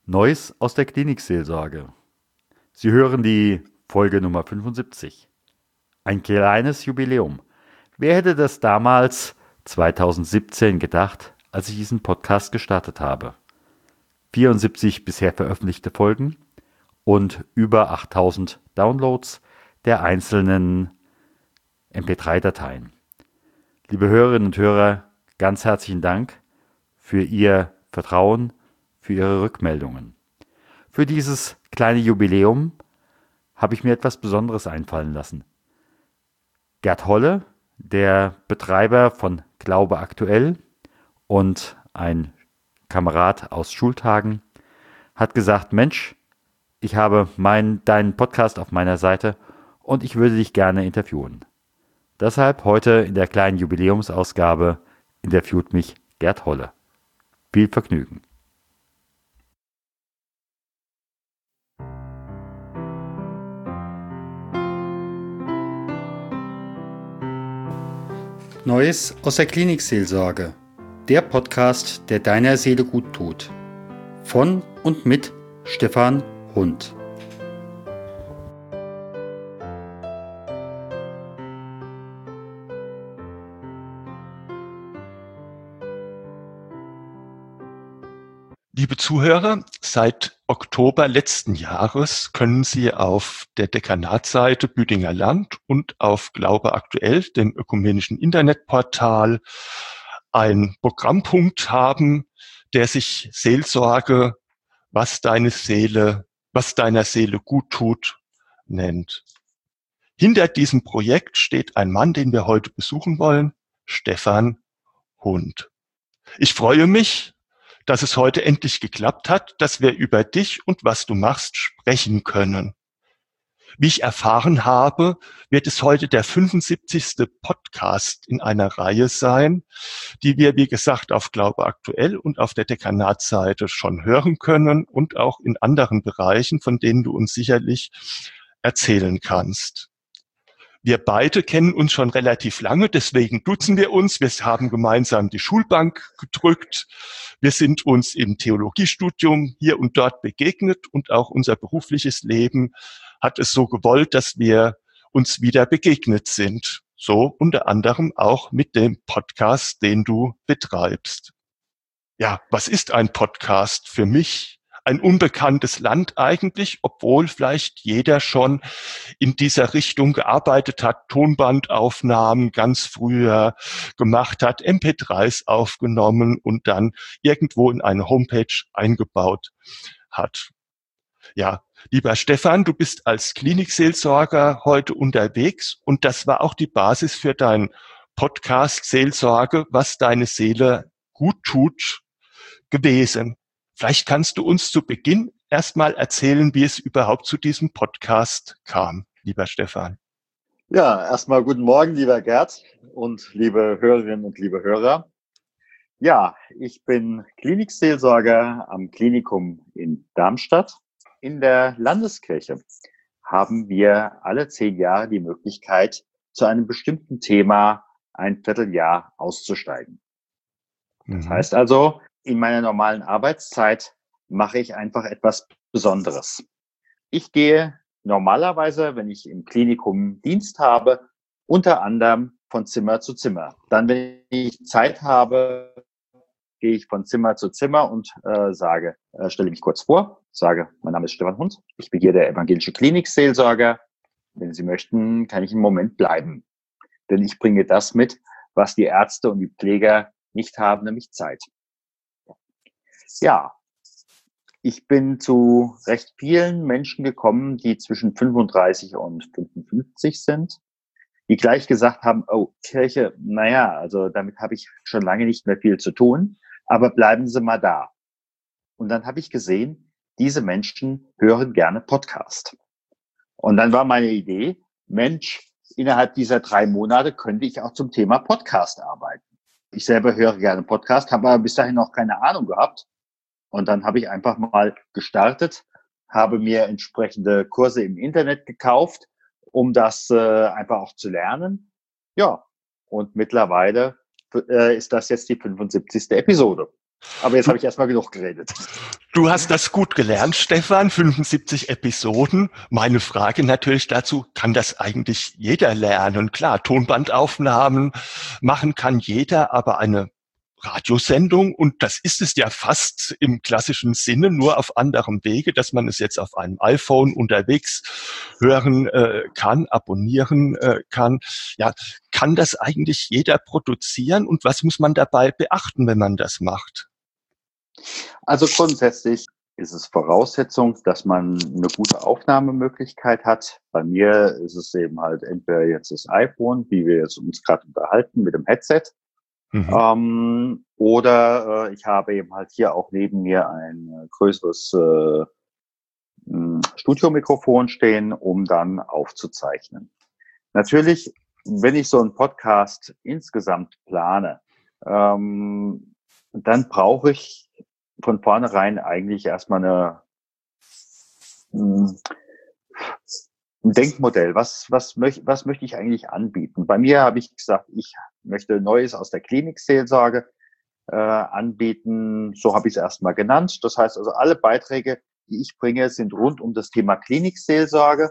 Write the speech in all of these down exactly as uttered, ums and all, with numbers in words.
Neues aus der Klinikseelsorge. Sie hören die Folge Nummer fünfundsiebzig. Ein kleines Jubiläum. Wer hätte das damals zweitausendsiebzehn gedacht, als ich diesen Podcast gestartet habe? vierundsiebzig bisher veröffentlichte Folgen und über achttausend Downloads der einzelnen M P drei Dateien. Liebe Hörerinnen und Hörer, ganz herzlichen Dank für Ihr Vertrauen, für Ihre Rückmeldungen. Für dieses kleine Jubiläum habe ich mir etwas Besonderes einfallen lassen. Gerd Holle, der Betreiber von Glaube aktuell und ein Kamerad aus Schultagen, hat gesagt, Mensch, ich habe mein, deinen Podcast auf meiner Seite und ich würde dich gerne interviewen. Deshalb heute in der kleinen Jubiläumsausgabe interviewt mich Gerd Holle. Viel Vergnügen. Neues aus der Klinikseelsorge. Der Podcast, der deiner Seele gut tut. Von und mit Stefan Hund. Liebe Zuhörer, seit Oktober letzten Jahres können Sie auf der Dekanatsseite Büdinger Land und auf Glaube aktuell, dem ökumenischen Internetportal, einen Programmpunkt haben, der sich Seelsorge, was deine Seele, was deiner Seele gut tut, nennt. Hinter diesem Projekt steht ein Mann, den wir heute besuchen wollen, Stefan Hund. Ich freue mich, dass es heute endlich geklappt hat, dass wir über dich und was du machst sprechen können. Wie ich erfahren habe, wird es heute der fünfundsiebzigste Podcast in einer Reihe sein, die wir, wie gesagt, auf Glaube aktuell und auf der Dekanatsseite schon hören können und auch in anderen Bereichen, von denen du uns sicherlich erzählen kannst. Wir beide kennen uns schon relativ lange, deswegen duzen wir uns. Wir haben gemeinsam die Schulbank gedrückt. Wir sind uns im Theologiestudium hier und dort begegnet und auch unser berufliches Leben hat es so gewollt, dass wir uns wieder begegnet sind. So unter anderem auch mit dem Podcast, den du betreibst. Ja, was ist ein Podcast für mich? Ein unbekanntes Land eigentlich, obwohl vielleicht jeder schon in dieser Richtung gearbeitet hat, Tonbandaufnahmen ganz früher gemacht hat, M P dreis aufgenommen und dann irgendwo in eine Homepage eingebaut hat. Ja, lieber Stefan, du bist als Klinikseelsorger heute unterwegs und das war auch die Basis für deinen Podcast Seelsorge, was deine Seele gut tut, gewesen. Vielleicht kannst du uns zu Beginn erstmal erzählen, wie es überhaupt zu diesem Podcast kam, lieber Stefan. Ja, erstmal guten Morgen, lieber Gerd und liebe Hörerinnen und liebe Hörer. Ja, ich bin Klinikseelsorger am Klinikum in Darmstadt. In der Landeskirche haben wir alle zehn Jahre die Möglichkeit, zu einem bestimmten Thema ein Vierteljahr auszusteigen. Das mhm. heißt also, in meiner normalen Arbeitszeit mache ich einfach etwas Besonderes. Ich gehe normalerweise, wenn ich im Klinikum Dienst habe, unter anderem von Zimmer zu Zimmer. Dann, wenn ich Zeit habe, gehe ich von Zimmer zu Zimmer und äh, sage, äh, stelle mich kurz vor, sage, mein Name ist Stefan Hund, ich bin hier der evangelische Klinikseelsorger. Wenn Sie möchten, kann ich einen Moment bleiben. Denn ich bringe das mit, was die Ärzte und die Pfleger nicht haben, nämlich Zeit. Ja, ich bin zu recht vielen Menschen gekommen, die zwischen fünfunddreißig und fünfundfünfzig sind, die gleich gesagt haben, oh, Kirche, naja, also damit habe ich schon lange nicht mehr viel zu tun, aber bleiben Sie mal da. Und dann habe ich gesehen, diese Menschen hören gerne Podcast. Und dann war meine Idee, Mensch, innerhalb dieser drei Monate könnte ich auch zum Thema Podcast arbeiten. Ich selber höre gerne Podcast, habe aber bis dahin noch keine Ahnung gehabt. Und dann habe ich einfach mal gestartet, habe mir entsprechende Kurse im Internet gekauft, um das äh, einfach auch zu lernen. Ja, und mittlerweile äh, ist das jetzt die fünfundsiebzigste Episode. Aber jetzt habe ich erstmal genug geredet. Du hast das gut gelernt, Stefan, fünfundsiebzig Episoden. Meine Frage natürlich dazu, kann das eigentlich jeder lernen? Klar, Tonbandaufnahmen machen kann jeder, aber eine Radiosendung, und das ist es ja fast im klassischen Sinne, nur auf anderem Wege, dass man es jetzt auf einem iPhone unterwegs hören äh, kann, abonnieren äh, kann. Ja, kann das eigentlich jeder produzieren, und was muss man dabei beachten, wenn man das macht? Also grundsätzlich ist es Voraussetzung, dass man eine gute Aufnahmemöglichkeit hat. Bei mir ist es eben halt entweder jetzt das iPhone, wie wir jetzt uns gerade unterhalten, mit dem Headset. Mhm. Ähm, oder äh, ich habe eben halt hier auch neben mir ein äh, größeres äh, Studiomikrofon stehen, um dann aufzuzeichnen. Natürlich, wenn ich so einen Podcast insgesamt plane, ähm, dann brauche ich von vornherein eigentlich erstmal eine, ein Denkmodell. Was, was, möcht, was möchte ich eigentlich anbieten? Bei mir habe ich gesagt, ich möchte Neues aus der Klinikseelsorge äh, anbieten. So habe ich es erstmal genannt. Das heißt also, alle Beiträge, die ich bringe, sind rund um das Thema Klinikseelsorge.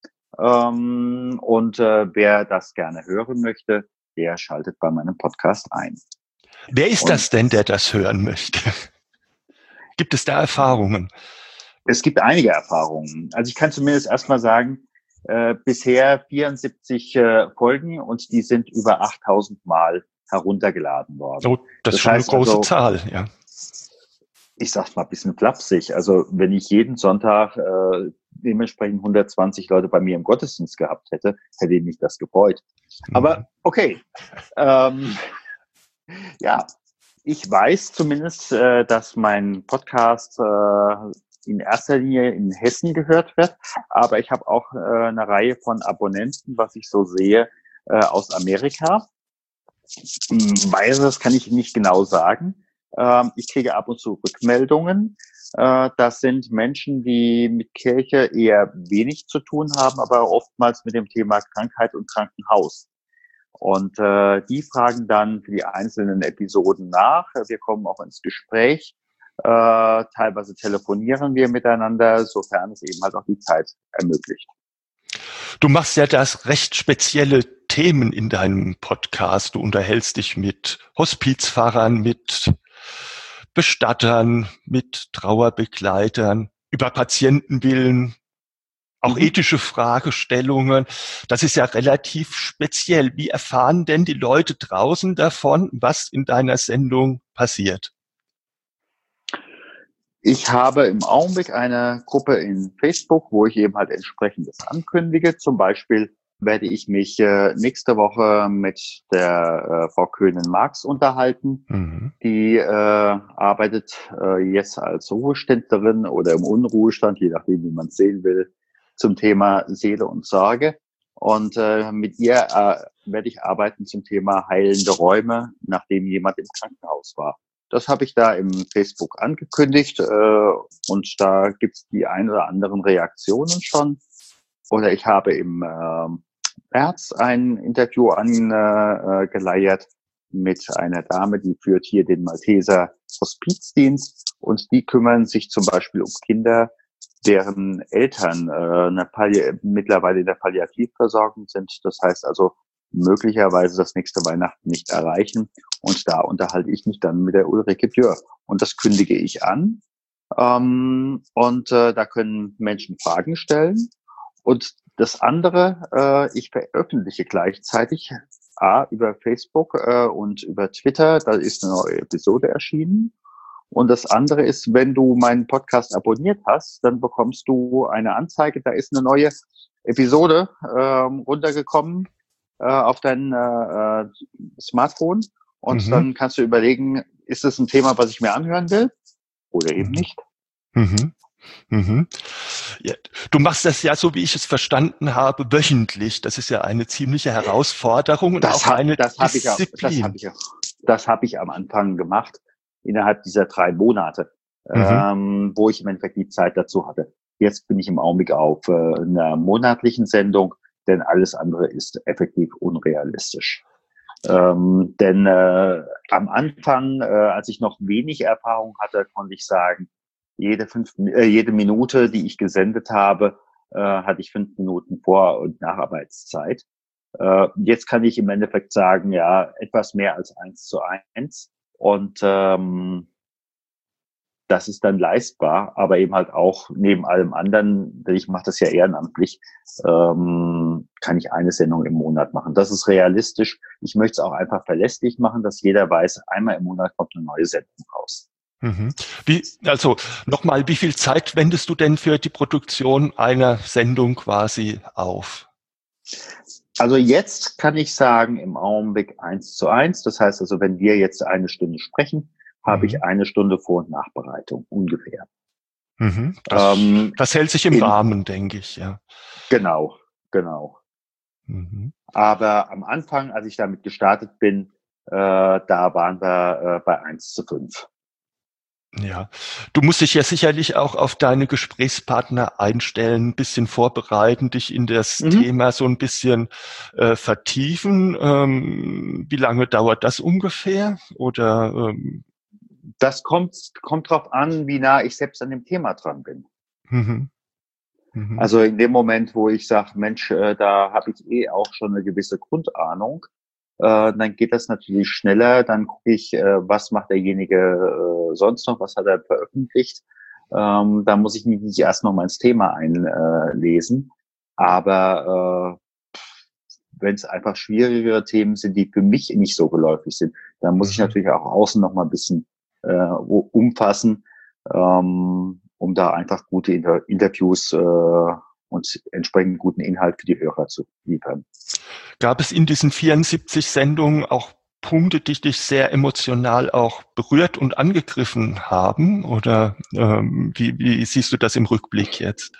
Ähm, und äh, wer das gerne hören möchte, der schaltet bei meinem Podcast ein. Wer ist und, das denn, der das hören möchte? Gibt es da Erfahrungen? Es gibt einige Erfahrungen. Also ich kann zumindest erstmal sagen, äh, bisher vierundsiebzig äh, Folgen, und die sind über achttausend Mal heruntergeladen worden. Oh, das, das ist schon heißt eine große also, Zahl, ja. Ich sag's mal ein bisschen flapsig. Also wenn ich jeden Sonntag äh, dementsprechend hundertzwanzig Leute bei mir im Gottesdienst gehabt hätte, hätte ich mich das gefreut. Mhm. Aber okay. Ähm, ja, ich weiß zumindest, äh, dass mein Podcast äh, in erster Linie in Hessen gehört wird, aber ich habe auch äh, eine Reihe von Abonnenten, was ich so sehe, äh, aus Amerika. Weil das kann ich nicht genau sagen. Ähm, ich kriege ab und zu Rückmeldungen. Äh, das sind Menschen, die mit Kirche eher wenig zu tun haben, aber oftmals mit dem Thema Krankheit und Krankenhaus. Und äh, die fragen dann für die einzelnen Episoden nach. Wir kommen auch ins Gespräch. Äh, teilweise telefonieren wir miteinander, sofern es eben halt auch die Zeit ermöglicht. Du machst ja das recht spezielle Themen in deinem Podcast. Du unterhältst dich mit Hospizfahrern, mit Bestattern, mit Trauerbegleitern, über Patientenwillen, auch mhm. ethische Fragestellungen. Das ist ja relativ speziell. Wie erfahren denn die Leute draußen davon, was in deiner Sendung passiert? Ich habe im Augenblick eine Gruppe in Facebook, wo ich eben halt entsprechendes ankündige. Zum Beispiel werde ich mich äh, nächste Woche mit der äh, Frau Köhnen-Marx unterhalten. Mhm. Die äh, arbeitet äh, jetzt als Ruheständlerin oder im Unruhestand, je nachdem, wie man es sehen will, zum Thema Seele und Sorge. Und äh, mit ihr äh, werde ich arbeiten zum Thema heilende Räume, nachdem jemand im Krankenhaus war. Das habe ich da im Facebook angekündigt äh, und da gibt es die ein oder anderen Reaktionen schon. Oder ich habe im äh, März ein Interview angeleiert äh, mit einer Dame, die führt hier den Malteser Hospizdienst, und die kümmern sich zum Beispiel um Kinder, deren Eltern äh, eine Palli- mittlerweile in der Palliativversorgung sind. Das heißt also, möglicherweise das nächste Weihnachten nicht erreichen. Und da unterhalte ich mich dann mit der Ulrike Dürr. Und das kündige ich an. Ähm, und äh, da können Menschen Fragen stellen. Und das andere, äh, ich veröffentliche gleichzeitig A, über Facebook äh, und über Twitter. Da ist eine neue Episode erschienen. Und das andere ist, wenn du meinen Podcast abonniert hast, dann bekommst du eine Anzeige. Da ist eine neue Episode äh, runtergekommen auf dein äh, Smartphone, und mhm. dann kannst du überlegen, ist das ein Thema, was ich mir anhören will oder eben mhm. nicht. Mhm. Mhm. Ja, du machst das ja, so wie ich es verstanden habe, wöchentlich. Das ist ja eine ziemliche Herausforderung und das auch hat, eine das Disziplin. Hab ich auch, das habe ich, auch, das hab ich am Anfang gemacht, innerhalb dieser drei Monate, mhm. ähm, wo ich im Endeffekt die Zeit dazu hatte. Jetzt bin ich im Augenblick auf äh, einer monatlichen Sendung, denn alles andere ist effektiv unrealistisch. Ähm, denn äh, am Anfang, äh, als ich noch wenig Erfahrung hatte, konnte ich sagen, jede fünf, äh, jede Minute, die ich gesendet habe, äh, hatte ich fünf Minuten Vor- und Nacharbeitszeit. Äh, jetzt kann ich im Endeffekt sagen, ja, etwas mehr als eins zu eins. Und ähm, das ist dann leistbar, aber eben halt auch neben allem anderen, denn ich mache das ja ehrenamtlich, ähm, kann ich eine Sendung im Monat machen. Das ist realistisch. Ich möchte es auch einfach verlässlich machen, dass jeder weiß, einmal im Monat kommt eine neue Sendung raus. Mhm. Wie, also nochmal, wie viel Zeit wendest du denn für die Produktion einer Sendung quasi auf? Also jetzt kann ich sagen, im Augenblick eins zu eins. Das heißt also, wenn wir jetzt eine Stunde sprechen, habe Mhm. ich eine Stunde Vor- und Nachbereitung ungefähr. Mhm. Das, Ähm, das hält sich im in, Rahmen, denke ich, ja. Genau, genau. Mhm. Aber am Anfang, als ich damit gestartet bin, äh, da waren wir äh, bei eins zu fünf. Ja, du musst dich ja sicherlich auch auf deine Gesprächspartner einstellen, ein bisschen vorbereiten, dich in das Mhm. Thema so ein bisschen äh, vertiefen. Ähm, wie lange dauert das ungefähr? Oder ähm, Das kommt, kommt drauf an, wie nah ich selbst an dem Thema dran bin. mhm, mhm, Also in dem Moment, wo ich sage, Mensch, äh, da habe ich eh auch schon eine gewisse Grundahnung, äh, dann geht das natürlich schneller. Dann gucke ich, äh, was macht derjenige äh, sonst noch, was hat er veröffentlicht. Ähm, da muss ich mich nicht erst noch mal ins Thema einlesen. Aber äh, wenn es einfach schwierigere Themen sind, die für mich nicht so geläufig sind, dann muss ich mhm. natürlich auch außen noch mal ein bisschen äh, umfassen, ähm, um da einfach gute Inter Interviews äh, und entsprechend guten Inhalt für die Hörer zu liefern. Gab es in diesen vierundsiebzig Sendungen auch Punkte, die dich sehr emotional auch berührt und angegriffen haben? Oder ähm, wie, wie siehst du das im Rückblick jetzt?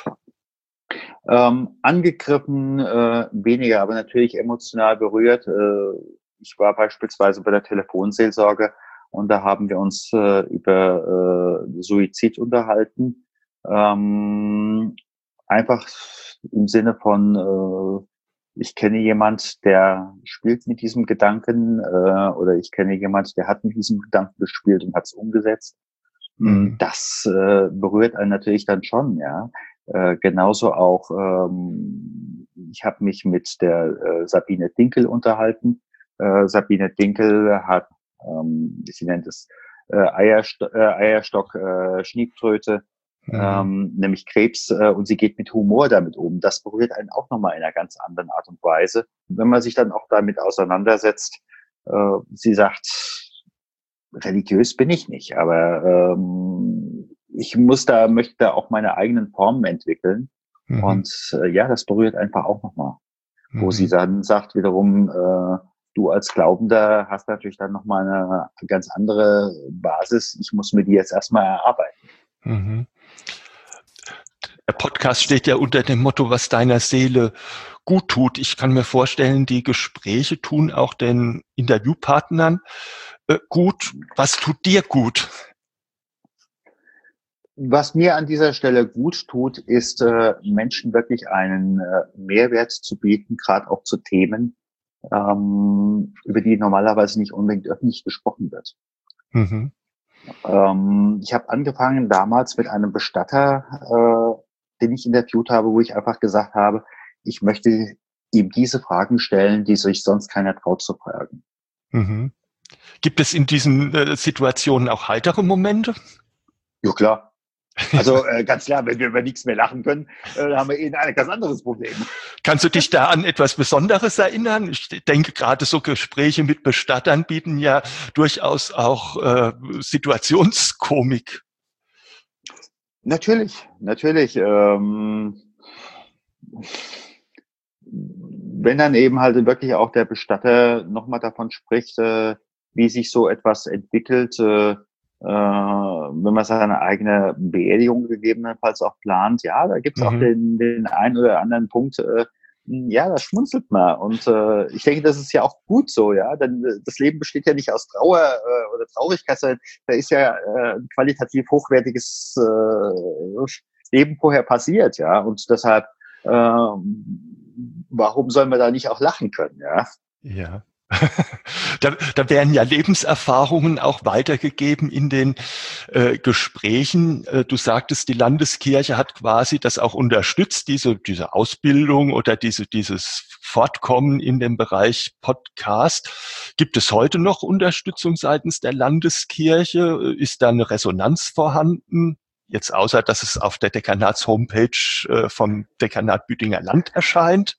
Ähm, angegriffen äh, weniger, aber natürlich emotional berührt. Äh, ich war beispielsweise bei der Telefonseelsorge und da haben wir uns äh, über äh, Suizid unterhalten. Ähm, einfach im Sinne von, äh, ich kenne jemand, der spielt mit diesem Gedanken äh, oder ich kenne jemand, der hat mit diesem Gedanken gespielt und hat es umgesetzt. Mhm. Das äh, berührt einen natürlich dann schon, ja. Äh, genauso auch, ähm, ich habe mich mit der äh, Sabine Dinkel unterhalten. Äh, Sabine Dinkel hat, ähm, sie nennt es äh, Eiersto äh, Eierstock, äh, Schniebtröte, Mhm. ähm, nämlich Krebs, äh, und sie geht mit Humor damit um. Das berührt einen auch nochmal in einer ganz anderen Art und Weise. Und wenn man sich dann auch damit auseinandersetzt, äh, sie sagt, religiös bin ich nicht, aber ähm, ich muss da, möchte da auch meine eigenen Formen entwickeln. Mhm. Und äh, ja, das berührt einfach auch nochmal. Wo sie Mhm. dann sagt wiederum, äh, du als Glaubender hast natürlich dann nochmal eine ganz andere Basis. Ich muss mir die jetzt erstmal erarbeiten. Mhm. Der Podcast steht ja unter dem Motto, was deiner Seele gut tut. Ich kann mir vorstellen, die Gespräche tun auch den Interviewpartnern äh, gut. Was tut dir gut? Was mir an dieser Stelle gut tut, ist, äh, Menschen wirklich einen äh, Mehrwert zu bieten, gerade auch zu Themen, ähm, über die normalerweise nicht unbedingt öffentlich gesprochen wird. Mhm. Ähm, ich habe angefangen damals mit einem Bestatter, äh, den ich interviewt habe, wo ich einfach gesagt habe, ich möchte ihm diese Fragen stellen, die sich sonst keiner traut zu fragen. Mhm. Gibt es in diesen äh, Situationen auch heitere Momente? Ja klar. Also äh, ganz klar, wenn wir über nichts mehr lachen können, äh, haben wir eh ein ganz anderes Problem. Kannst du dich da an etwas Besonderes erinnern? Ich denke, gerade so Gespräche mit Bestattern bieten ja durchaus auch äh, Situationskomik. Natürlich, natürlich. Ähm, wenn dann eben halt wirklich auch der Bestatter nochmal davon spricht, äh, wie sich so etwas entwickelt, äh, äh, wenn man seine eigene Beerdigung gegebenenfalls auch plant, ja, da gibt's auch Mhm. den, den einen oder anderen Punkt, äh, ja, da schmunzelt man. Und äh, ich denke, das ist ja auch gut so, ja, denn äh, das Leben besteht ja nicht aus Trauer äh, oder Traurigkeit, sondern da ist ja äh, ein qualitativ hochwertiges äh, Leben vorher passiert, ja, und deshalb ähm, warum sollen wir da nicht auch lachen können, ja? Ja. Da, da werden ja Lebenserfahrungen auch weitergegeben in den äh, Gesprächen. Äh, du sagtest, die Landeskirche hat quasi das auch unterstützt, diese, diese Ausbildung oder diese, dieses Fortkommen in dem Bereich Podcast. Gibt es heute noch Unterstützung seitens der Landeskirche? Ist da eine Resonanz vorhanden? Jetzt außer, dass es auf der Dekanats-Homepage äh, vom Dekanat Büdinger Land erscheint?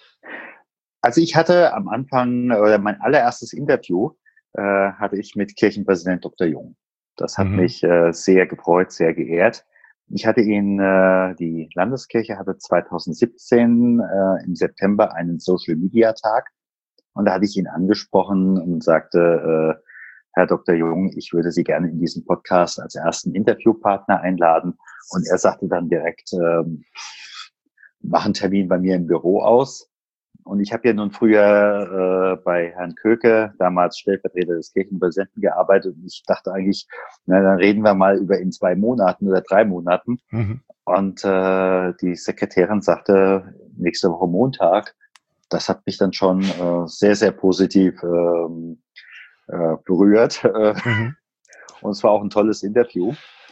Also ich hatte am Anfang, oder mein allererstes Interview äh, hatte ich mit Kirchenpräsident Doktor Jung. Das hat Mhm. mich äh, sehr gefreut, sehr geehrt. Ich hatte ihn, äh, die Landeskirche hatte zwanzig siebzehn äh, im September einen Social-Media-Tag und da hatte ich ihn angesprochen und sagte, äh, Herr Doktor Jung, ich würde Sie gerne in diesen Podcast als ersten Interviewpartner einladen. Und er sagte dann direkt, äh, mach einen Termin bei mir im Büro aus. Und ich habe ja nun früher äh, bei Herrn Köke, damals Stellvertreter des Kirchenpräsidenten, gearbeitet. Und ich dachte eigentlich, na, dann reden wir mal über in zwei Monaten oder drei Monaten. Mhm. Und äh, die Sekretärin sagte, nächste Woche Montag. Das hat mich dann schon äh, sehr, sehr positiv ähm, äh, berührt. Mhm. Und es war auch ein tolles Interview.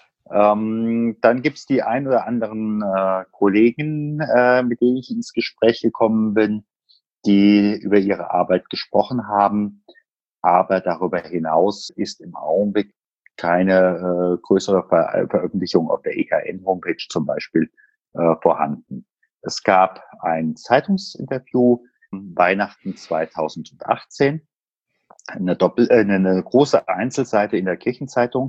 Ähm, dann gibt's die ein oder anderen äh, Kollegen, äh, mit denen ich ins Gespräch gekommen bin, die über ihre Arbeit gesprochen haben. Aber darüber hinaus ist im Augenblick keine äh, größere Ver Veröffentlichung auf der E K N-Homepage zum Beispiel äh, vorhanden. Es gab ein Zeitungsinterview Weihnachten zwanzig achtzehn, eine, Doppel äh, eine große Einzelseite in der Kirchenzeitung.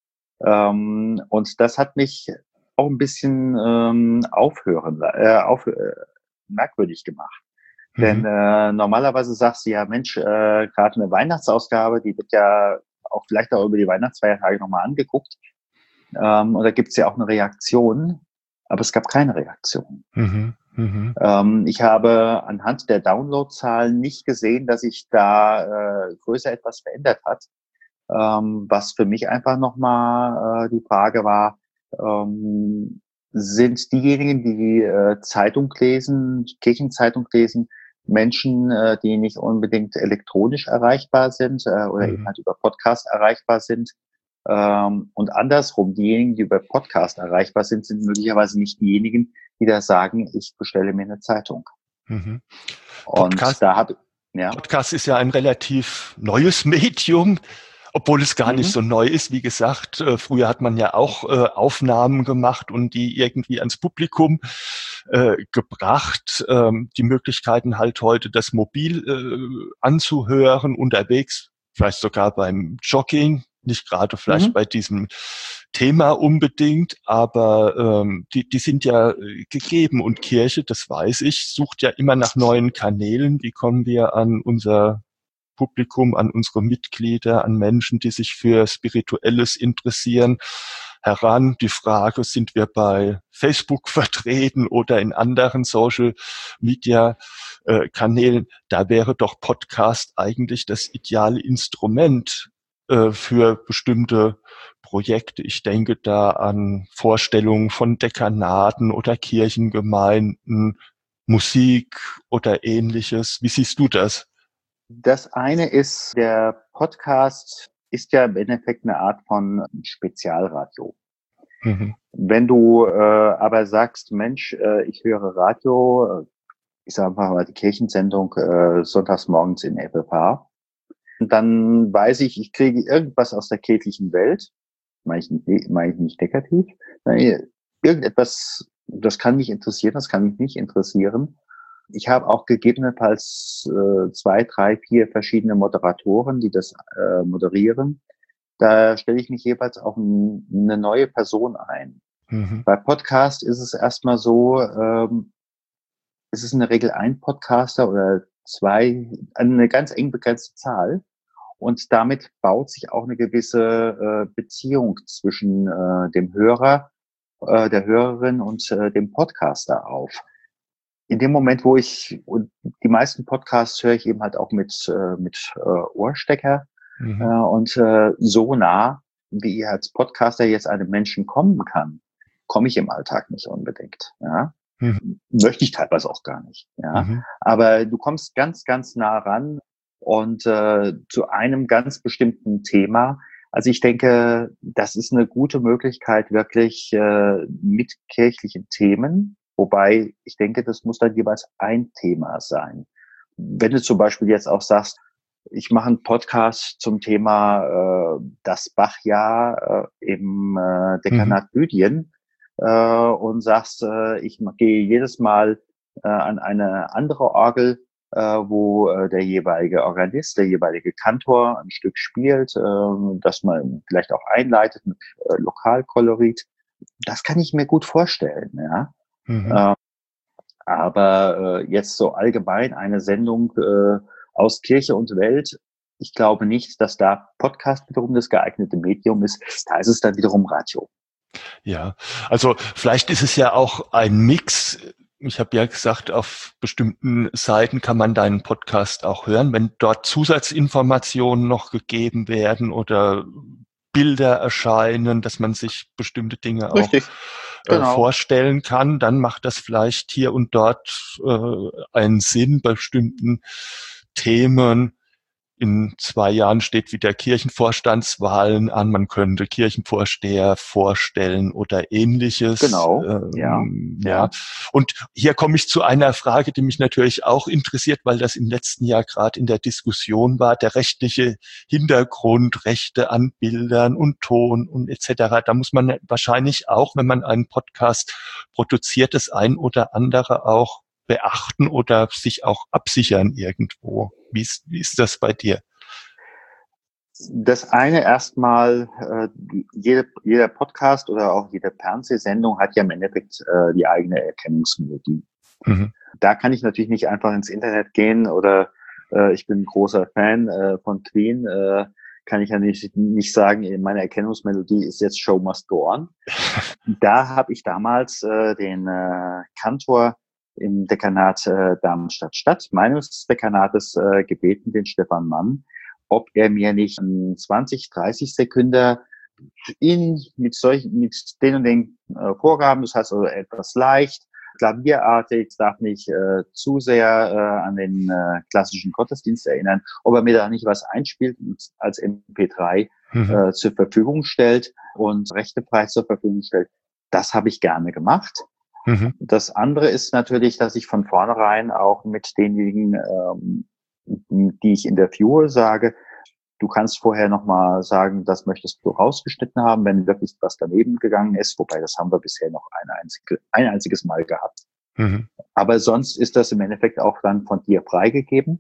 Ähm, und das hat mich auch ein bisschen ähm, aufhören, äh, auf, äh, merkwürdig gemacht. Denn Mhm. äh, normalerweise sagst du ja, Mensch, äh, gerade eine Weihnachtsausgabe, die wird ja auch vielleicht auch über die Weihnachtsfeiertage nochmal angeguckt. Ähm, und da gibt's ja auch eine Reaktion, aber es gab keine Reaktion. Mhm. Mhm. Ähm, ich habe anhand der Downloadzahlen nicht gesehen, dass sich da äh, größer etwas verändert hat. Ähm, was für mich einfach nochmal äh, die Frage war, ähm, sind diejenigen, die äh, Zeitung lesen, Kirchenzeitung lesen, Menschen, äh, die nicht unbedingt elektronisch erreichbar sind äh, oder eben Mhm. halt über Podcast erreichbar sind. Ähm, und andersrum, diejenigen, die über Podcast erreichbar sind, sind möglicherweise nicht diejenigen, die da sagen, ich bestelle mir eine Zeitung. Mhm. Und Podcast, da habe ja. Podcast ist ja ein relativ neues Medium, obwohl es gar nicht Mhm. so neu ist. Wie gesagt, äh, früher hat man ja auch äh, Aufnahmen gemacht und die irgendwie ans Publikum äh, gebracht. Ähm, die Möglichkeiten halt heute, das mobil äh, anzuhören, unterwegs, vielleicht sogar beim Jogging, nicht gerade vielleicht Mhm. bei diesem Thema unbedingt, aber ähm, die, die sind ja äh, gegeben und Kirche, das weiß ich, sucht ja immer nach neuen Kanälen. Wie kommen wir an unser Publikum, an unsere Mitglieder, an Menschen, die sich für Spirituelles interessieren, heran. Die Frage, sind wir bei Facebook vertreten oder in anderen Social Media äh, Kanälen? Da wäre doch Podcast eigentlich das ideale Instrument äh, für bestimmte Projekte. Ich denke da an Vorstellungen von Dekanaten oder Kirchengemeinden, Musik oder ähnliches. Wie siehst du das? Das eine ist, der Podcast ist ja im Endeffekt eine Art von Spezialradio. Mhm. Wenn du äh, aber sagst, Mensch, äh, ich höre Radio, äh, ich sage einfach mal die Kirchensendung äh, sonntags morgens in F F H, dann weiß ich, ich kriege irgendwas aus der kirchlichen Welt, meine ich nicht, meine ich nicht negativ, nein, irgendetwas, das kann mich interessieren, das kann mich nicht interessieren. Ich habe auch gegebenenfalls äh, zwei, drei, vier verschiedene Moderatoren, die das äh, moderieren. Da stelle ich mich jeweils auf ein, eine neue Person ein. Mhm. Bei Podcast ist es erstmal so, ähm, es ist in der Regel ein Podcaster oder zwei, eine ganz eng begrenzte Zahl. Und damit baut sich auch eine gewisse äh, Beziehung zwischen äh, dem Hörer, äh, der Hörerin und äh, dem Podcaster auf. In dem Moment, wo ich, und die meisten Podcasts höre ich eben halt auch mit, äh, mit äh, Ohrstecker äh, Mhm. und äh, so nah, wie ich als Podcaster jetzt einem Menschen kommen kann, komme ich im Alltag nicht unbedingt. Ja? Mhm. Möchte ich teilweise auch gar nicht. Ja? Mhm. Aber du kommst ganz, ganz nah ran. und äh, zu einem ganz bestimmten Thema. Also ich denke, das ist eine gute Möglichkeit, wirklich äh, mit kirchlichen Themen, wobei ich denke, das muss dann jeweils ein Thema sein. Wenn du zum Beispiel jetzt auch sagst, ich mache einen Podcast zum Thema äh, das Bachjahr äh, im äh, Dekanat Mhm. Büdien äh, und sagst, äh, ich gehe jedes Mal äh, an eine andere Orgel, äh, wo äh, der jeweilige Organist, der jeweilige Kantor ein Stück spielt, äh, das man vielleicht auch einleitet mit äh, Lokalkolorit. Das kann ich mir gut vorstellen, ja. Mhm. Äh, aber äh, jetzt so allgemein eine Sendung äh, aus Kirche und Welt, ich glaube nicht, dass da Podcast wiederum das geeignete Medium ist. Da ist es dann wiederum Radio. Ja, also vielleicht ist es ja auch ein Mix. Ich habe ja gesagt, auf bestimmten Seiten kann man deinen Podcast auch hören, wenn dort Zusatzinformationen noch gegeben werden oder Bilder erscheinen, dass man sich bestimmte Dinge auch Richtig, äh, genau. vorstellen kann, dann macht das vielleicht hier und dort äh, einen Sinn bei bestimmten Themen. In zwei Jahren steht wieder Kirchenvorstandswahlen an. Man könnte Kirchenvorsteher vorstellen oder Ähnliches. Genau, ja, Ähm, ja. ja. Und hier komme ich zu einer Frage, die mich natürlich auch interessiert, weil das im letzten Jahr gerade in der Diskussion war, der rechtliche Hintergrund, Rechte an Bildern und Ton und et cetera. Da muss man wahrscheinlich auch, wenn man einen Podcast produziert, das ein oder andere auch beachten oder sich auch absichern irgendwo. Wie ist, wie ist das bei dir? Das eine erstmal, äh, jede, jeder Podcast oder auch jede Fernsehsendung hat ja im Endeffekt äh, die eigene Erkennungsmelodie. Mhm. Da kann ich natürlich nicht einfach ins Internet gehen oder äh, ich bin ein großer Fan äh, von Queen, äh, kann ich ja nicht, nicht sagen, meine Erkennungsmelodie ist jetzt Show Must Go On. Da habe ich damals äh, den äh, Kantor im Dekanat äh, Darmstadt-Stadt meines Dekanates äh, gebeten, den Stefan Mann, ob er mir nicht zwanzig, dreißig Sekunden in, mit solchen, mit den und den äh, Vorgaben, das heißt also etwas leicht, klavierartig, es darf nicht äh, zu sehr äh, an den äh, klassischen Gottesdienst erinnern, ob er mir da nicht was einspielt und als M P drei Mhm. äh, zur Verfügung stellt und rechtefrei zur Verfügung stellt. Das habe ich gerne gemacht. Mhm. Das andere ist natürlich, dass ich von vornherein auch mit denjenigen, ähm, die ich interviewe, sage, du kannst vorher nochmal sagen, das möchtest du rausgeschnitten haben, wenn wirklich was daneben gegangen ist, wobei das haben wir bisher noch ein, einzige, ein einziges Mal gehabt. Mhm. Aber sonst ist das im Endeffekt auch dann von dir freigegeben.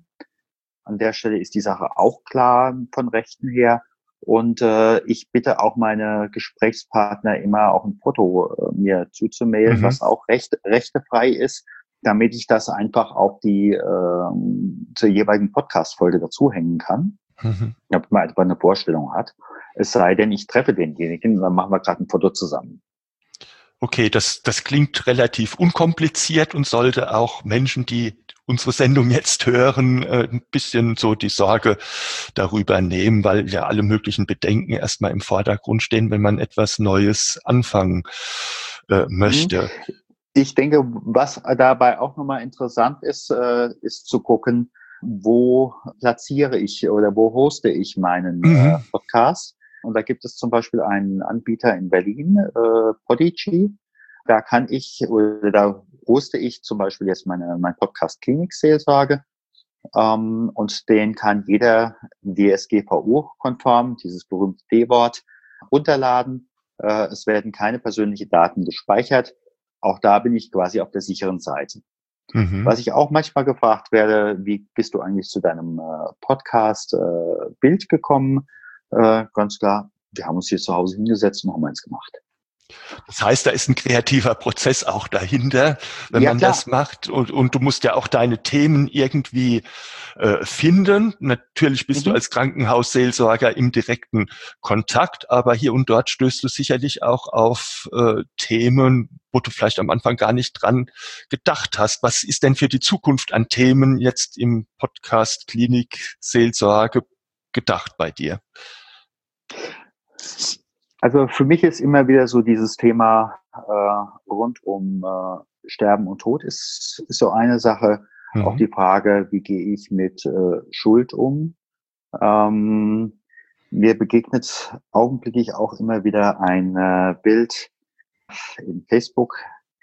An der Stelle ist die Sache auch klar von Rechten her. Und äh, ich bitte auch meine Gesprächspartner immer auch ein Foto äh, mir zuzumailen, Mhm. was auch recht, rechtefrei ist, damit ich das einfach auf die äh, zur jeweiligen Podcast-Folge dazuhängen kann, Mhm. damit man etwa eine Vorstellung hat. Es sei denn, ich treffe denjenigen und dann machen wir gerade ein Foto zusammen. Okay, das, das klingt relativ unkompliziert und sollte auch Menschen, die unsere Sendung jetzt hören, äh, ein bisschen so die Sorge darüber nehmen, weil ja alle möglichen Bedenken erstmal im Vordergrund stehen, wenn man etwas Neues anfangen äh, möchte. Ich denke, was dabei auch nochmal interessant ist, äh, ist zu gucken, wo platziere ich oder wo hoste ich meinen äh, Mhm. Podcast. Und da gibt es zum Beispiel einen Anbieter in Berlin, äh, Podigy. Da kann ich oder da hoste ich zum Beispiel jetzt meine, mein Podcast Klinikseelsorge. Ähm, und den kann jeder D S G V O-konform, dieses berühmte D-Wort, runterladen. Äh, es werden keine persönlichen Daten gespeichert. Auch da bin ich quasi auf der sicheren Seite. Mhm. Was ich auch manchmal gefragt werde, wie bist du eigentlich zu deinem äh, Podcast äh, Bild gekommen? Äh, ganz klar, wir haben uns hier zu Hause hingesetzt und haben eins gemacht. Das heißt, da ist ein kreativer Prozess auch dahinter, wenn Ja, man klar. das macht. Und, und du musst ja auch deine Themen irgendwie äh, finden. Natürlich bist du Mhm. als Krankenhausseelsorger im direkten Kontakt, aber hier und dort stößt du sicherlich auch auf äh, Themen, wo du vielleicht am Anfang gar nicht dran gedacht hast. Was ist denn für die Zukunft an Themen jetzt im Podcast Klinik Seelsorge gedacht bei dir? Also für mich ist immer wieder so dieses Thema äh, rund um äh, Sterben und Tod ist, ist so eine Sache. Mhm. Auch die Frage, wie gehe ich mit äh, Schuld um? Ähm, mir begegnet augenblicklich auch immer wieder ein äh, Bild in Facebook.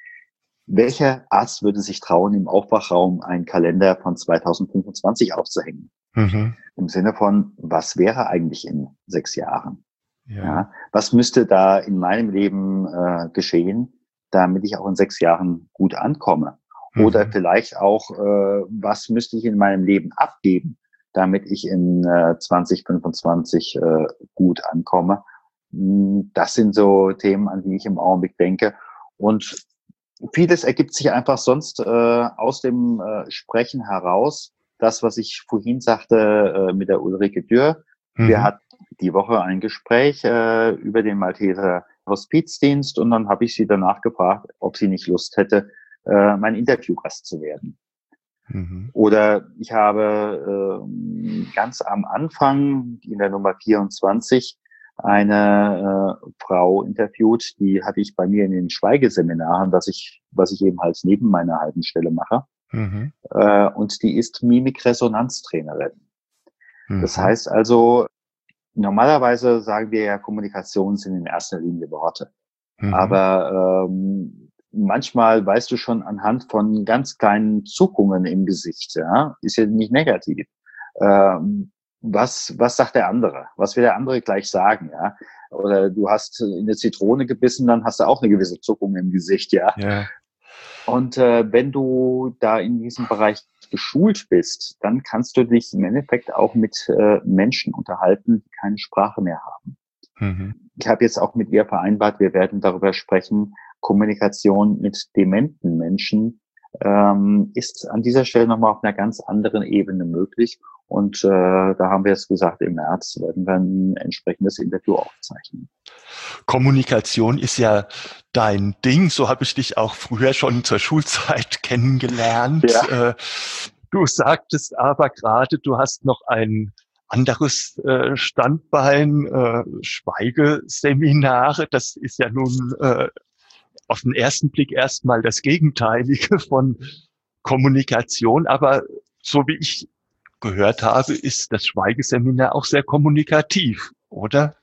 Welcher Arzt würde sich trauen, im Aufwachraum einen Kalender von zweitausendfünfundzwanzig aufzuhängen? Mhm. Im Sinne von, was wäre eigentlich in sechs Jahren? Ja. Ja, was müsste da in meinem Leben äh, geschehen, damit ich auch in sechs Jahren gut ankomme? Oder Mhm. vielleicht auch, äh, was müsste ich in meinem Leben abgeben, damit ich in äh, zwanzig fünfundzwanzig äh, gut ankomme? Hm, Das sind so Themen, an die ich im Augenblick denke. Und vieles ergibt sich einfach sonst äh, aus dem äh, Sprechen heraus. Das, was ich vorhin sagte äh, mit der Ulrike Dürr. Wir Mhm. hatten die Woche ein Gespräch äh, über den Malteser Hospizdienst und dann habe ich sie danach gefragt, ob sie nicht Lust hätte, äh, mein Interviewgast zu werden. Mhm. Oder ich habe äh, ganz am Anfang in der Nummer vierundzwanzig eine äh, Frau interviewt, die hatte ich bei mir in den Schweigeseminaren, das ich, was ich eben halt neben meiner halben Stelle mache. Mhm. Äh, und die ist Mimikresonanztrainerin. Das Mhm. heißt also, normalerweise sagen wir ja, Kommunikation sind in erster Linie Worte. Mhm. Aber ähm, manchmal weißt du schon anhand von ganz kleinen Zuckungen im Gesicht, ja, ist ja nicht negativ. Ähm, was, was sagt der andere? Was will der andere gleich sagen, ja? Oder du hast in eine Zitrone gebissen, dann hast du auch eine gewisse Zuckung im Gesicht, ja. Ja. Und äh, wenn du da in diesem Bereich geschult bist, dann kannst du dich im Endeffekt auch mit äh, Menschen unterhalten, die keine Sprache mehr haben. Mhm. Ich habe jetzt auch mit ihr vereinbart, wir werden darüber sprechen, Kommunikation mit dementen Menschen ähm, ist an dieser Stelle nochmal auf einer ganz anderen Ebene möglich. Und äh, da haben wir jetzt gesagt, im März werden wir ein entsprechendes Interview aufzeichnen. Kommunikation ist ja dein Ding. So habe ich dich auch früher schon zur Schulzeit kennengelernt. Ja. Äh, Du sagtest aber gerade, du hast noch ein anderes äh, Standbein, äh, Schweigeseminare. Das ist ja nun äh, auf den ersten Blick erstmal das Gegenteilige von Kommunikation. Aber so wie ich gehört habe, ist das Schweigeseminar auch sehr kommunikativ, oder?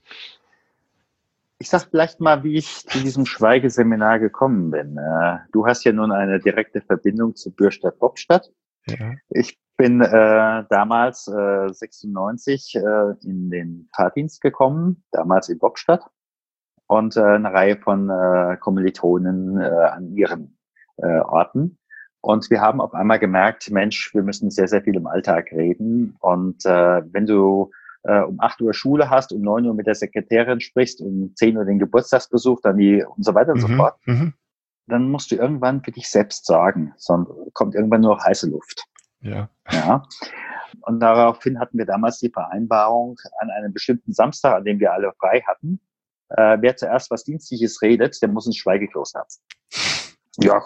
Ich sag vielleicht mal, wie ich zu diesem Schweigeseminar gekommen bin. Äh, du hast ja nun eine direkte Verbindung zu Bürstadt-Bobstadt. Ja. Ich bin äh, damals äh, sechsundneunzig äh, in den Fahrdienst gekommen, damals in Bobstadt, und äh, eine Reihe von äh, Kommilitonen äh, an ihren äh, Orten. Und wir haben auf einmal gemerkt, Mensch, wir müssen sehr, sehr viel im Alltag reden. Und äh, wenn du äh, um acht Uhr Schule hast, um neun Uhr mit der Sekretärin sprichst, um zehn Uhr den Geburtstagsbesuch, dann die und so weiter und so Mhm. fort, Mhm. dann musst du irgendwann für dich selbst sorgen, sonst kommt irgendwann nur noch heiße Luft. Ja. Ja. Und daraufhin hatten wir damals die Vereinbarung, an einem bestimmten Samstag, an dem wir alle frei hatten, äh, wer zuerst was Dienstliches redet, der muss ins Schweigekloster haben. Ja.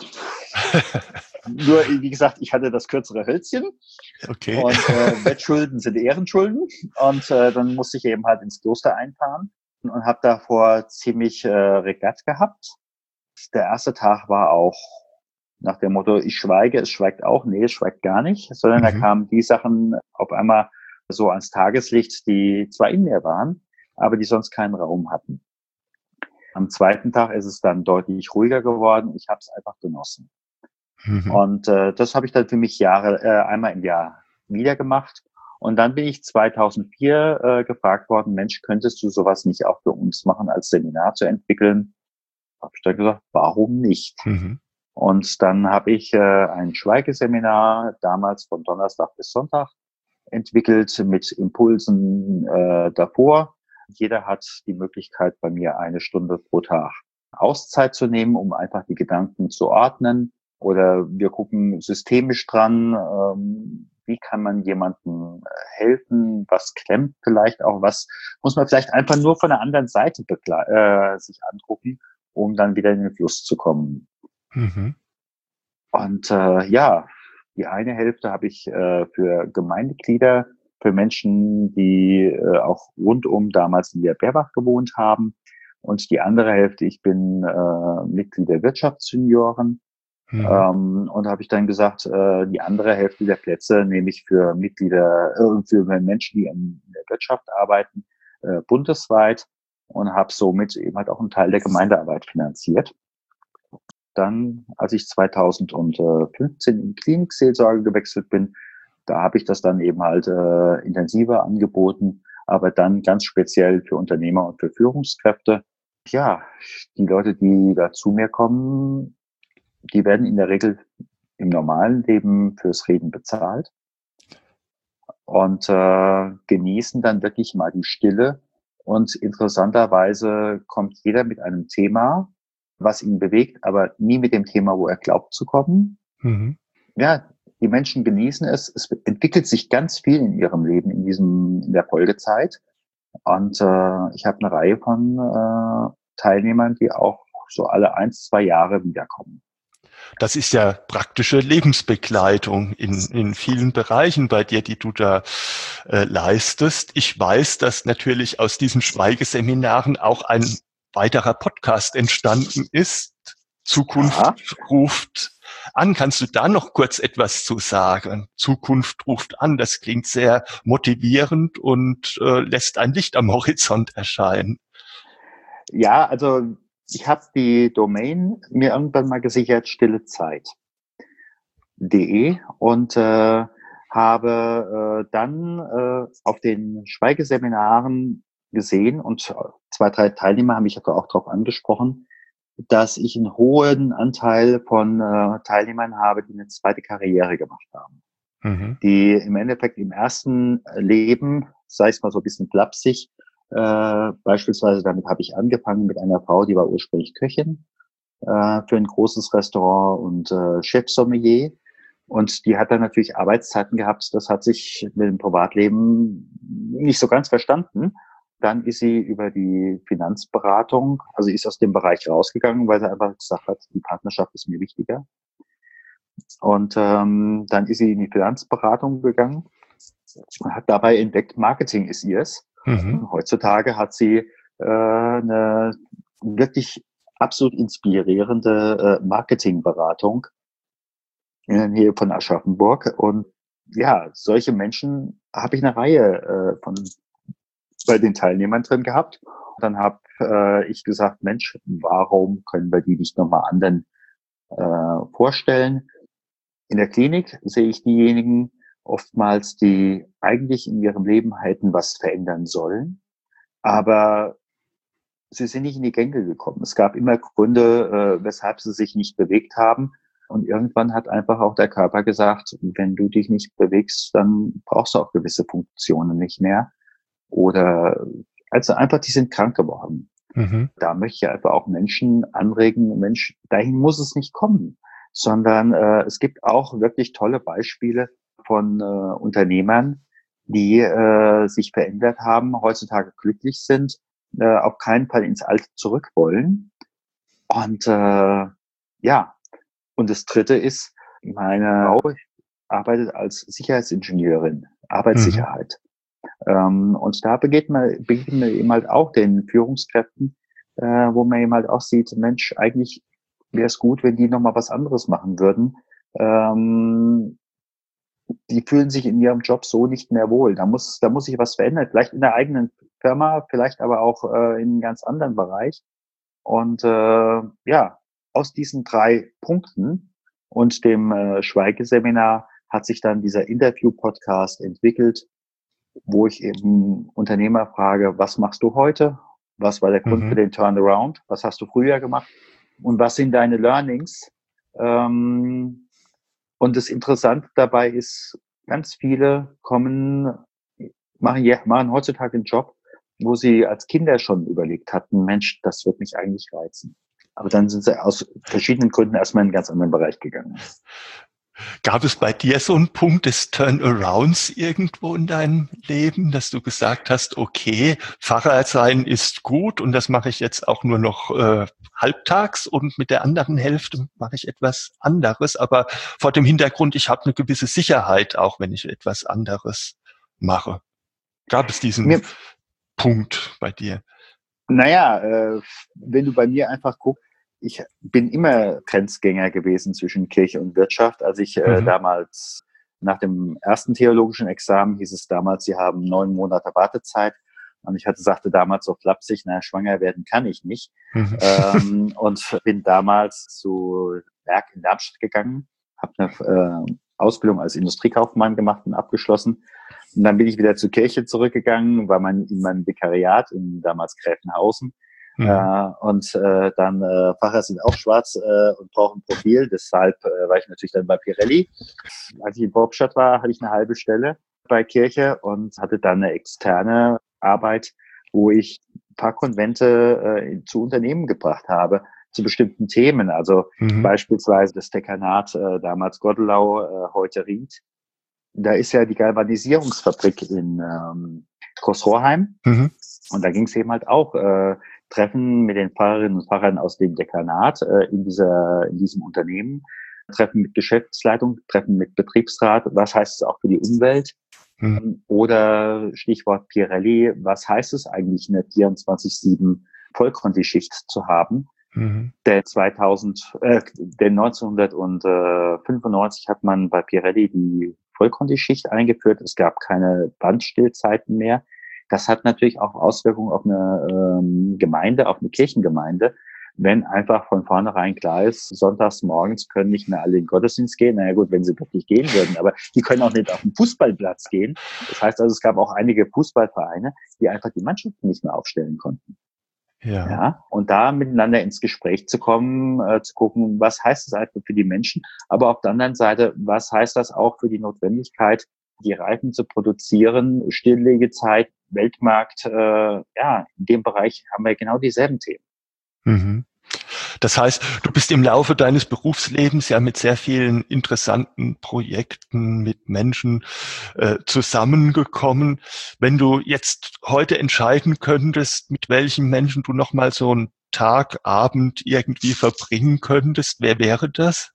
Nur, wie gesagt, ich hatte das kürzere Hölzchen. Okay. Und äh, Wettschulden sind Ehrenschulden. Und äh, dann musste ich eben halt ins Kloster einfahren und habe davor ziemlich äh, Regatt gehabt. Der erste Tag war auch nach dem Motto, ich schweige, es schweigt auch. Nee, es schweigt gar nicht. Sondern da Mhm. kamen die Sachen auf einmal so ans Tageslicht, die zwar in mir waren, aber die sonst keinen Raum hatten. Am zweiten Tag ist es dann deutlich ruhiger geworden. Ich habe es einfach genossen. Mhm. Und äh, das habe ich dann für mich Jahre, äh, einmal im Jahr wieder gemacht. Und dann bin ich zweitausendvier äh, gefragt worden, Mensch, könntest du sowas nicht auch für uns machen, als Seminar zu entwickeln? Habe ich dann gesagt, warum nicht? Mhm. Und dann habe ich äh, ein Schweigeseminar damals von Donnerstag bis Sonntag entwickelt mit Impulsen äh, davor. Jeder hat die Möglichkeit, bei mir eine Stunde pro Tag Auszeit zu nehmen, um einfach die Gedanken zu ordnen. Oder wir gucken systemisch dran, ähm, wie kann man jemandem helfen, was klemmt vielleicht auch, was muss man vielleicht einfach nur von der anderen Seite begle- äh, sich angucken, um dann wieder in den Fluss zu kommen. Mhm. Und äh, ja, die eine Hälfte habe ich äh, für Gemeindeglieder, für Menschen, die äh, auch rundum damals in der Beerbach gewohnt haben. Und die andere Hälfte, ich bin äh, Mitglied der Wirtschaftsjunioren. Mhm. Ähm, und habe ich dann gesagt, äh, die andere Hälfte der Plätze nehme ich für Mitglieder, äh, für Menschen, die in der Wirtschaft arbeiten, äh, bundesweit, und habe somit eben halt auch einen Teil der Gemeindearbeit finanziert. Dann, als ich zweitausendfünfzehn in Klinikseelsorge gewechselt bin, da habe ich das dann eben halt äh, intensiver angeboten, aber dann ganz speziell für Unternehmer und für Führungskräfte. Ja, die Leute, die da zu mir kommen, die werden in der Regel im normalen Leben fürs Reden bezahlt und äh, genießen dann wirklich mal die Stille. Und interessanterweise kommt jeder mit einem Thema, was ihn bewegt, aber nie mit dem Thema, wo er glaubt zu kommen. Mhm. Ja, die Menschen genießen es. Es entwickelt sich ganz viel in ihrem Leben in diesem, in der Folgezeit. Und äh, ich habe eine Reihe von äh, Teilnehmern, die auch so alle eins, zwei Jahre wiederkommen. Das ist ja praktische Lebensbegleitung in, in vielen Bereichen bei dir, die du da äh, leistest. Ich weiß, dass natürlich aus diesen Schweigeseminaren auch ein weiterer Podcast entstanden ist. Zukunft ja. ruft an. Kannst du da noch kurz etwas zu sagen? Zukunft ruft an. Das klingt sehr motivierend und äh, lässt ein Licht am Horizont erscheinen. Ja, also ich habe die Domain mir irgendwann mal gesichert, stillezeit punkt de, und äh, habe äh, dann äh, auf den Schweigeseminaren gesehen, und zwei, drei Teilnehmer haben mich auch darauf angesprochen, dass ich einen hohen Anteil von äh, Teilnehmern habe, die eine zweite Karriere gemacht haben. Mhm. Die im Endeffekt im ersten Leben, sei es mal so ein bisschen flapsig, äh, beispielsweise damit habe ich angefangen mit einer Frau, die war ursprünglich Köchin äh, für ein großes Restaurant und äh, Chefsommelier. Und die hat dann natürlich Arbeitszeiten gehabt. Das hat sich mit dem Privatleben nicht so ganz verstanden. Dann ist sie über die Finanzberatung, also ist aus dem Bereich rausgegangen, weil sie einfach gesagt hat, die Partnerschaft ist mir wichtiger. Und ähm, dann ist sie in die Finanzberatung gegangen und hat dabei entdeckt, Marketing ist ihrs. Mhm. Heutzutage hat sie äh, eine wirklich absolut inspirierende äh, Marketingberatung in der Nähe von Aschaffenburg. Und ja, solche Menschen habe ich eine Reihe äh, von bei den Teilnehmern drin gehabt. Dann habe äh, ich gesagt, Mensch, warum können wir die nicht nochmal anderen äh, vorstellen? In der Klinik sehe ich diejenigen oftmals, die eigentlich in ihrem Leben hätten was verändern sollen, aber sie sind nicht in die Gänge gekommen. Es gab immer Gründe, äh, weshalb sie sich nicht bewegt haben. Und irgendwann hat einfach auch der Körper gesagt, wenn du dich nicht bewegst, dann brauchst du auch gewisse Funktionen nicht mehr. Oder also einfach, die sind krank geworden. Mhm. Da möchte ich einfach auch Menschen anregen, Mensch, dahin muss es nicht kommen, sondern äh, es gibt auch wirklich tolle Beispiele von äh, Unternehmern, die äh, sich verändert haben, heutzutage glücklich sind, äh, auf keinen Fall ins Alte zurück wollen. Und äh, ja, und das Dritte ist, meine Frau arbeitet als Sicherheitsingenieurin, Arbeitssicherheit. Mhm. Ähm, und da begegnet man, begegnet man eben halt auch den Führungskräften, äh, wo man eben halt auch sieht, Mensch, eigentlich wäre es gut, wenn die nochmal was anderes machen würden. Ähm, die fühlen sich in ihrem Job so nicht mehr wohl. Da muss, da muss sich was verändern. Vielleicht in der eigenen Firma, vielleicht aber auch äh, in einem ganz anderen Bereich. Und äh, ja, aus diesen drei Punkten und dem äh, Schweigeseminar hat sich dann dieser Interview-Podcast entwickelt, wo ich eben Unternehmer frage, was machst du heute? Was war der Grund mhm. für den Turnaround? Was hast du früher gemacht? Und was sind deine Learnings? Ähm, und das Interessante dabei ist, ganz viele kommen, machen, ja, machen heutzutage einen Job, wo sie als Kinder schon überlegt hatten, Mensch, das wird mich eigentlich reizen. Aber dann sind sie aus verschiedenen Gründen erstmal in einen ganz anderen Bereich gegangen. Gab es bei dir so einen Punkt des Turnarounds irgendwo in deinem Leben, dass du gesagt hast, okay, Pfarrer sein ist gut und das mache ich jetzt auch nur noch äh, halbtags und mit der anderen Hälfte mache ich etwas anderes, aber vor dem Hintergrund, ich habe eine gewisse Sicherheit, auch wenn ich etwas anderes mache. Gab es diesen mir, Punkt bei dir? Naja, äh, wenn du bei mir einfach guckst, ich bin immer Grenzgänger gewesen zwischen Kirche und Wirtschaft. Als ich äh, mhm. damals nach dem ersten theologischen Examen hieß es damals, sie haben neun Monate Wartezeit. Und ich hatte, sagte damals so flapsig, naja, schwanger werden kann ich nicht. Mhm. Ähm, und bin damals zu Werk in Darmstadt gegangen, habe eine äh, Ausbildung als Industriekaufmann gemacht und abgeschlossen. Und dann bin ich wieder zur Kirche zurückgegangen, war mein, in meinem Vikariat in damals Gräfenhausen. Mhm. Äh, und äh, dann äh, Pfarrer sind auch schwarz äh, und brauchen Profil, deshalb äh, war ich natürlich dann bei Pirelli. Als ich in Worpstadt war, hatte ich eine halbe Stelle bei Kirche und hatte dann eine externe Arbeit, wo ich ein paar Konvente äh, zu Unternehmen gebracht habe, zu bestimmten Themen. Also mhm. beispielsweise das Dekanat, äh, damals Gottelau, äh, heute Ried. Da ist ja die Galvanisierungsfabrik in ähm, Großrohrheim. Mhm. Und da ging es eben halt auch äh, Treffen mit den Pfarrerinnen und Pfarrern aus dem Dekanat äh, in dieser in diesem Unternehmen, Treffen mit Geschäftsleitung, Treffen mit Betriebsrat. Was heißt es auch für die Umwelt? Mhm. Oder Stichwort Pirelli, was heißt es eigentlich, eine vierundzwanzig sieben Vollkonti-Schicht zu haben? Mhm. Der zweitausend, äh, denn neunzehnhundertfünfundneunzig hat man bei Pirelli die Vollkonti-Schicht eingeführt. Es gab keine Bandstillzeiten mehr. Das hat natürlich auch Auswirkungen auf eine ähm, Gemeinde, auf eine Kirchengemeinde. Wenn einfach von vornherein klar ist, sonntags morgens können nicht mehr alle in den Gottesdienst gehen. Naja gut, wenn sie wirklich gehen würden, aber die können auch nicht auf den Fußballplatz gehen. Das heißt also, es gab auch einige Fußballvereine, die einfach die Mannschaften nicht mehr aufstellen konnten. Ja. Ja, und da miteinander ins Gespräch zu kommen, äh, zu gucken, was heißt das einfach für die Menschen, aber auf der anderen Seite, was heißt das auch für die Notwendigkeit, die Reifen zu produzieren, Stilllegezeit, Weltmarkt, äh, ja, in dem Bereich haben wir genau dieselben Themen. Mhm. Das heißt, du bist im Laufe deines Berufslebens ja mit sehr vielen interessanten Projekten, mit Menschen äh, zusammengekommen. Wenn du jetzt heute entscheiden könntest, mit welchen Menschen du nochmal so einen Tag, Abend irgendwie verbringen könntest, wer wäre das?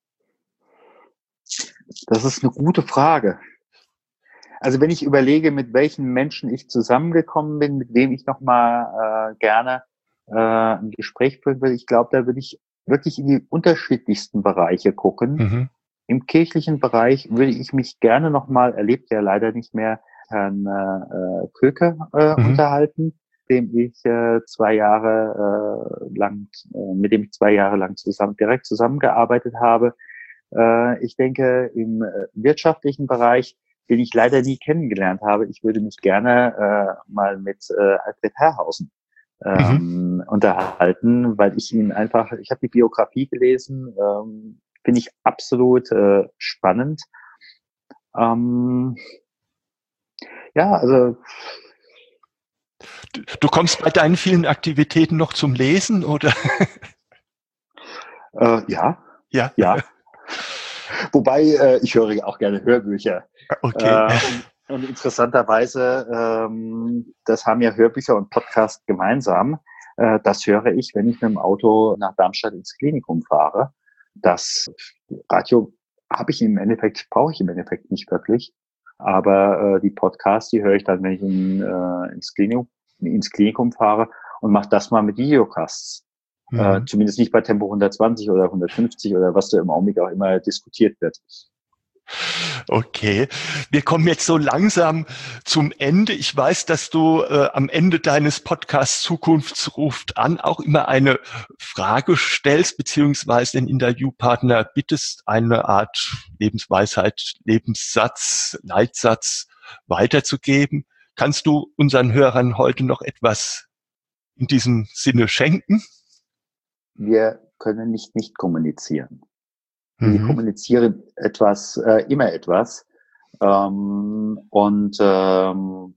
Das ist eine gute Frage. Also wenn ich überlege, mit welchen Menschen ich zusammengekommen bin, mit wem ich nochmal äh, gerne äh, ein Gespräch führen will, ich glaube, da würde ich wirklich in die unterschiedlichsten Bereiche gucken. Mhm. Im kirchlichen Bereich würde ich mich gerne nochmal, erlebt ja leider nicht mehr, Herrn äh, Köke äh, mhm. unterhalten, dem ich äh, zwei Jahre äh, lang, äh, mit dem ich zwei Jahre lang zusammen direkt zusammengearbeitet habe. Äh, ich denke, im äh, wirtschaftlichen Bereich, den ich leider nie kennengelernt habe, ich würde mich gerne äh, mal mit äh, Alfred Herrhausen ähm, mhm. unterhalten, weil ich ihn einfach, ich habe die Biografie gelesen, ähm, finde ich absolut äh, spannend. Ähm, ja, also du, du kommst bei deinen vielen Aktivitäten noch zum Lesen, oder? Äh, ja, ja, ja. Wobei, äh, ich höre auch gerne Hörbücher. Okay. Äh, und, und interessanterweise, ähm, das haben ja Hörbücher und Podcast gemeinsam. Äh, das höre ich, wenn ich mit dem Auto nach Darmstadt ins Klinikum fahre. Das Radio habe ich im Endeffekt, brauche ich im Endeffekt nicht wirklich. Aber äh, die Podcasts, die höre ich dann, wenn ich in, äh, ins, Klinikum, ins Klinikum fahre und mache das mal mit Videocasts. Mhm. Äh, zumindest nicht bei Tempo hundertzwanzig oder hundertfünfzig oder was da im Augenblick auch immer diskutiert wird. Okay, wir kommen jetzt so langsam zum Ende. Ich weiß, dass du äh, am Ende deines Podcasts Zukunft ruft an auch immer eine Frage stellst, beziehungsweise den Interviewpartner bittest, eine Art Lebensweisheit, Lebenssatz, Leitsatz weiterzugeben. Kannst du unseren Hörern heute noch etwas in diesem Sinne schenken? Wir können nicht nicht kommunizieren. Wir mhm. kommunizieren etwas, äh, immer etwas. Ähm, und ähm,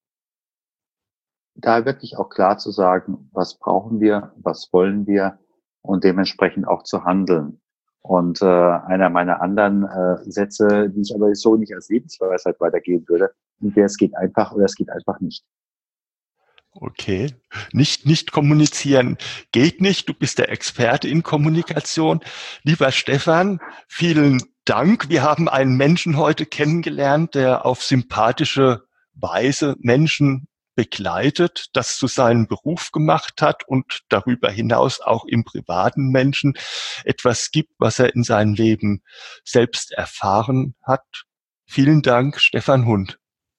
da wirklich auch klar zu sagen, was brauchen wir, was wollen wir und dementsprechend auch zu handeln. Und äh, einer meiner anderen äh, Sätze, die ich aber so nicht als Lebensweisheit weitergeben würde, wäre, es geht einfach oder es geht einfach nicht. Okay, nicht nicht kommunizieren geht nicht. Du bist der Experte in Kommunikation. Lieber Stefan, vielen Dank. Wir haben einen Menschen heute kennengelernt, der auf sympathische Weise Menschen begleitet, das zu seinem Beruf gemacht hat und darüber hinaus auch im privaten Menschen etwas gibt, was er in seinem Leben selbst erfahren hat. Vielen Dank, Stefan Hund.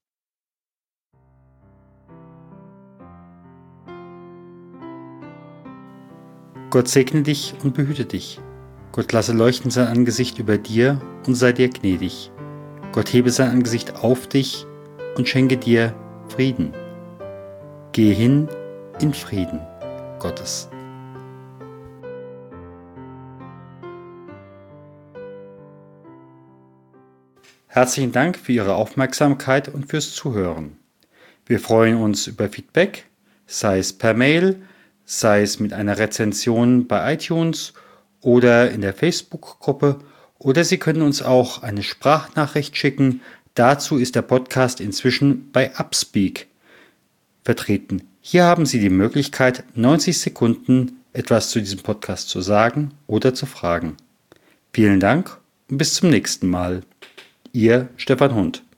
Gott segne dich und behüte dich. Gott lasse leuchten sein Angesicht über dir und sei dir gnädig. Gott hebe sein Angesicht auf dich und schenke dir Frieden. Gehe hin in Frieden Gottes. Herzlichen Dank für Ihre Aufmerksamkeit und fürs Zuhören. Wir freuen uns über Feedback, sei es per Mail, sei es mit einer Rezension bei iTunes oder in der Facebook-Gruppe, oder Sie können uns auch eine Sprachnachricht schicken. Dazu ist der Podcast inzwischen bei Upspeak vertreten. Hier haben Sie die Möglichkeit, neunzig Sekunden etwas zu diesem Podcast zu sagen oder zu fragen. Vielen Dank und bis zum nächsten Mal. Ihr Stefan Hund.